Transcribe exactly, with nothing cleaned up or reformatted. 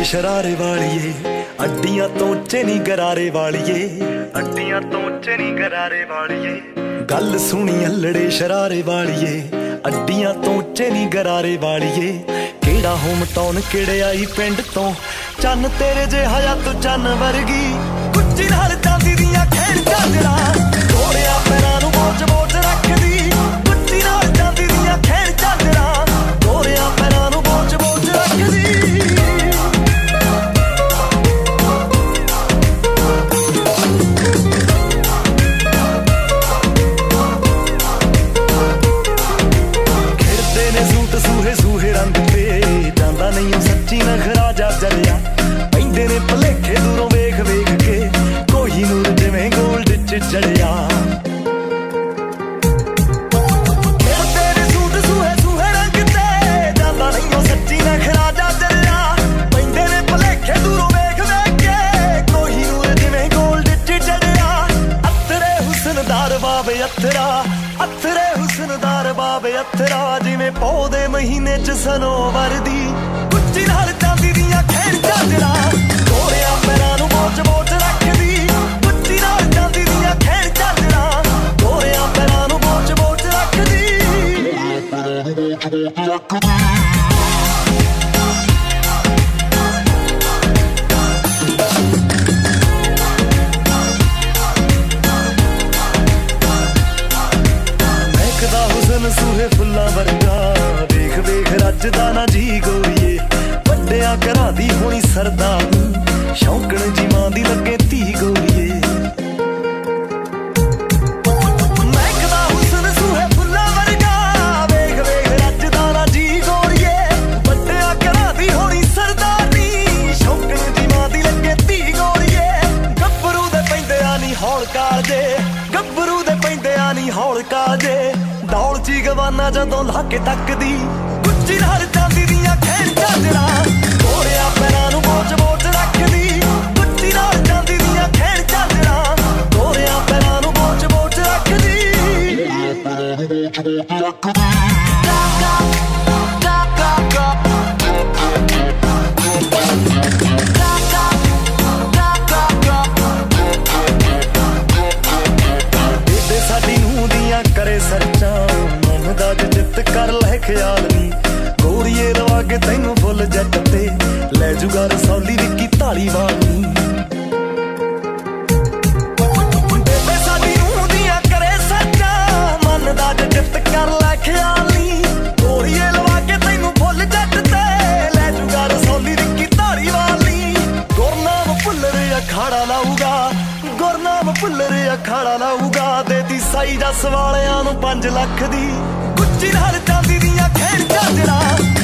शरारे वालिए अड्डियां तो उच्चे नी गरारे वालिए अड्डियां तो उच्चे नी गरारे वालिए गल सुनी अल्लड़े शरारे वालिए अड्डियां तो उच्चे नी गरारे वालिए केड़ा होम टाउन केड़े आई पिंड तो चन्न तेरे जे हया तू चन्न वर्गी कुच्ची नाल चांदी दियां खेड़ झांजरा गोरिया पैरां नूं बोच बोच रखदी कुच्ची नाल चांदी दियां खेड़ झांजरा गोरिया पैरां नूं बोच बोच रखदी सूहे सूहे रंग पे जांदा नहीं सच्ची नखरा जा जलिया पैंदे ने भलेखे दूरों वेख वेख के कोई नूर जिवें गोल्ड च जड़िया तेरे सूट सूहे सूहे रंग ते जांदा नहीं सच्ची नखरा जा जलिया पैंदे ने भलेखे दूरों वेख वेख के कोई नूर जिवें गोल्ड च जड़िया अथरे हुस्नदार बाबे अथरा अथरे हुस्नदार बाबे अथरा जिवें पौधे महीने च सनोवर दी कुच्ची नाल चांदी दियां खेड़ झांजरा गोरिया पैरां नूं बोच बोच रखदी कुच्ची नाल चांदी दियां खेड़ झांजरा गोरिया पैरां नूं बोच बोच रखदी सूहे फुल्लां वर्गा वेख वेख रजदा ना जी गोरीए वड्डियां घरां दी होनी सरदार शौकण जी मां दी लगे धी गोरीए महकदा हुस्न सूहे फुल्लां वर्गा वेख वेख रजदा ना जी गोरीए वड्डियां घरां दी होनी सरदारी शौकण जी मां दी लगे धी गोरीए गब्बरू दे पैंदे आनी हौल कालजे गब्बरू दे पैंदे आनी हौल कालजे दौड़ ची गवाना जदों लाके तकदी कुच्ची नाल चांदी दियां खेड़ झांजरा गोरिया पैरां नूं बोच बोच रखदी कुच्ची नाल चांदी दियां खेड़ झांजरा गोरिया पैरां नूं बोच बोच रखदी बेबे साडी नूं दियां करे सरचा जित कर लै ख्याल नी गोरीए लवा के तैनू फुल जट ते लै जूगा रसौली विक्की धालीवाल नी बेबे साडी नूं दियां करे सच्चा मन दा जित कर लै ख्याल नी गोरीए लवा के तैनू फुल जट ते लै जूगा रसौली विक्की धालीवाल नी गुरनाम भुल्लर अखाड़ा लाऊगा गुरनाम भुल्लर अखाड़ा लाऊगा देती साई जस वालियां नूं पंज लख दी कुच्ची नाल चांदी दियां खेड़ झांजरा